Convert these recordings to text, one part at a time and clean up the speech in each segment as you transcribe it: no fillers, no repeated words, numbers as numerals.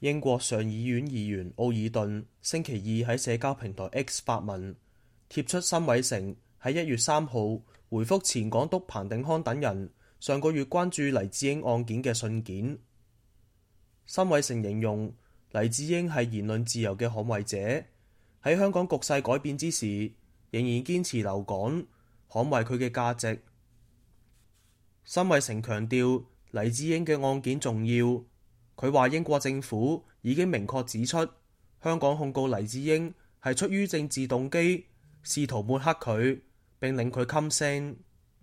英國上議院議員奧爾頓星期二喺社交平台 X 發文，貼出辛偉誠喺1月3號回覆前港督彭定康等人上個月關注黎智英案件嘅信件。辛偉誠形容黎智英係言論自由嘅捍衛者，喺香港局勢改變之時，仍然堅持留港，捍衛佢嘅價值。辛偉誠強調黎智英嘅案件重要。佢話英國政府已經明確指出，香港控告黎智英係出於政治動機，試圖抹黑佢，並令佢噤聲。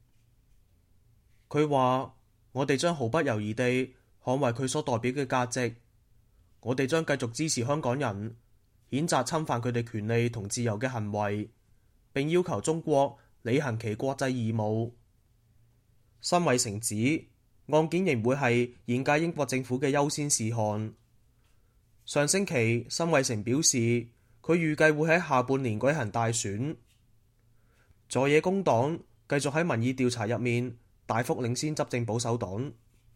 佢話：我哋將毫不猶豫地捍衛佢所代表嘅價值，我哋將繼續支持香港人，譴責侵犯佢哋權利同自由嘅行為，並要求中國履行其國際義務。辛偉誠指，案件仍會係現屆英國政府嘅優先事項。上星期，辛偉誠表示，佢預計會喺下半年舉行大選。在野工黨繼續喺民意調查入面大幅領先執政保守黨。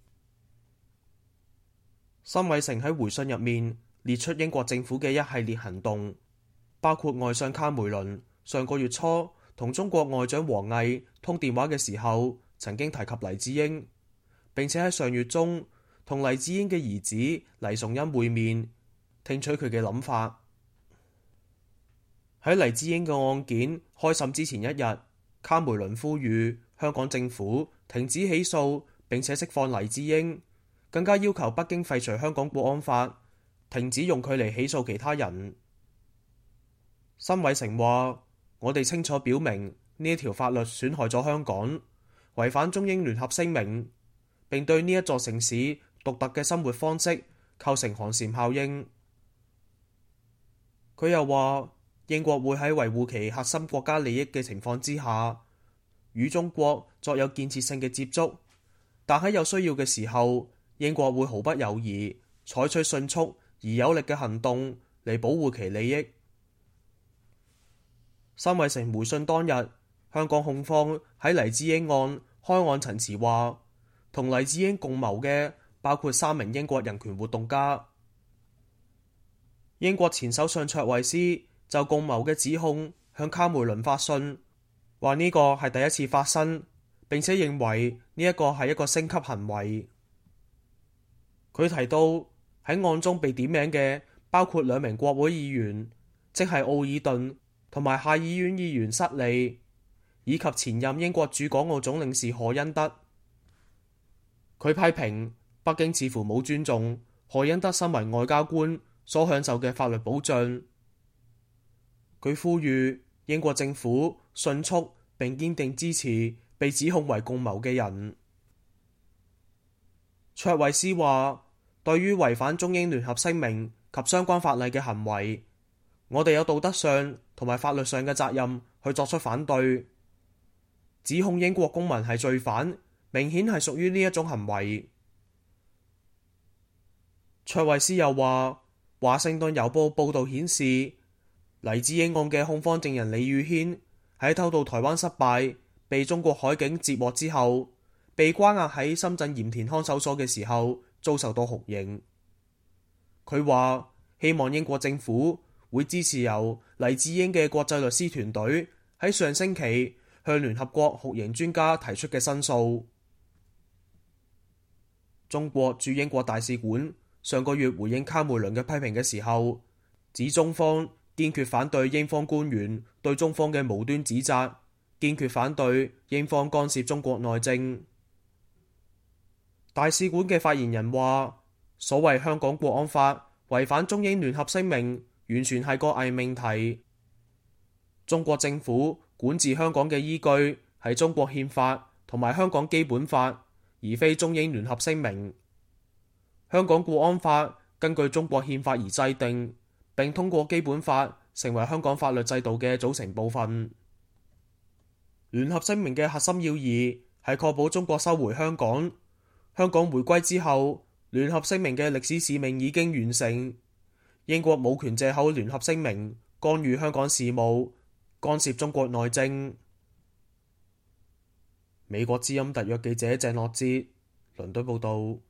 辛偉誠喺回信入面列出英國政府嘅一系列行動，包括外相卡梅倫上個月初同中國外長王毅通電話嘅時候，曾經提及黎智英，並且喺上月中同黎智英嘅兒子黎崇恩會面，聽取佢嘅諗法。喺黎智英嘅案件開審之前一日，卡梅倫呼籲香港政府停止起訴並且釋放黎智英，更加要求北京廢除香港國安法，停止用佢嚟起訴其他人。辛偉誠話：我哋清楚表明呢一條法律損害咗香港，違反中英聯合聲明，並對呢一座城市獨特嘅生活方式構成寒蟬效應。佢又話：英國會喺維護其核心國家利益嘅情況之下，與中國作有建設性嘅接觸，但喺有需要嘅時候，英國會毫不猶豫採取迅速而有力嘅行動嚟保護其利益。辛偉誠回信當日，香港控方喺黎智英案開案陳詞話，同黎智英共謀嘅包括3名英國人權活動家。英國前首相卓慧思就共謀嘅指控向卡梅倫發信，話呢個係第一次發生，並且認為呢一個係一個升級行為。佢提到喺案中被點名嘅包括2名國會議員，即係奧爾頓同埋下議院議員塞利，以及前任英國駐港澳總領事賀恩德。佢批評北京似乎冇尊重賀恩德身為外交官所享受嘅法律保障。佢呼籲英國政府迅速並堅定支持被指控為共謀嘅人。卓慧思話：對於違反中英聯合聲明及相關法例嘅行為，我哋有道德上同埋法律上嘅責任去作出反對。指控英國公民係罪犯，明顯係屬於呢一種行為。卓慧思又話：華盛頓郵報報導顯示，黎智英案嘅控方證人李宇軒喺偷渡台灣失敗，被中國海警截獲之後，被關押喺深圳鹽田看守所嘅時候，遭受到酷刑。佢話希望英國政府會支持由黎智英嘅國際律師團隊喺上星期向聯合國酷刑專家提出嘅申訴。中國駐英國大使館上個月回應卡梅倫嘅批評嘅時候，指中方堅決反對英方官員對中方嘅無端指責，堅決反對英方干涉中國內政。大使館嘅發言人話：所謂香港國安法違反中英聯合聲明，完全係個偽命題。中國政府管治香港嘅依據係中國憲法同埋香港基本法，而非中英聯合聲明。香港國安法根據中國憲法而制定，並通過基本法成為香港法律制度嘅組成部分。聯合聲明嘅核心要義係確保中國收回香港。香港回歸之後，聯合聲明嘅歷史使命已經完成。英國冇權借口聯合聲明干預香港事務，干涉中國內政。美國之音特約記者鄭樂哲，倫敦報道。